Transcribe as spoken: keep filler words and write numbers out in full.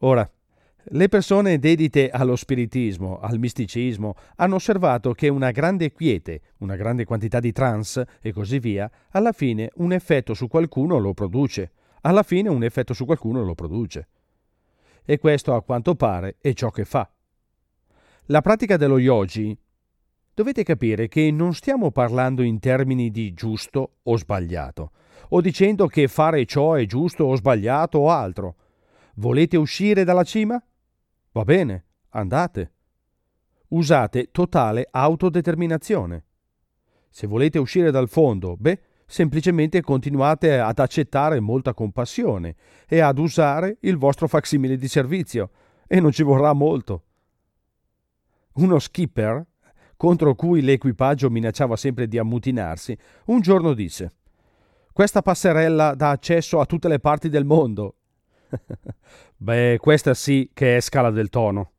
Ora, le persone dedite allo spiritismo, al misticismo, hanno osservato che una grande quiete, una grande quantità di trance e così via, alla fine un effetto su qualcuno lo produce. Alla fine un effetto su qualcuno lo produce. E questo, a quanto pare, è ciò che fa. La pratica dello yogi, dovete capire che non stiamo parlando in termini di giusto o sbagliato, o dicendo che fare ciò è giusto o sbagliato o altro. Volete uscire dalla cima? Va bene, andate. Usate totale autodeterminazione. Se volete uscire dal fondo, beh, semplicemente continuate ad accettare molta compassione e ad usare il vostro facsimile di servizio, e non ci vorrà molto. Uno skipper, contro cui l'equipaggio minacciava sempre di ammutinarsi, un giorno disse: «Questa passerella dà accesso a tutte le parti del mondo». Beh, questa sì che è scala del tono.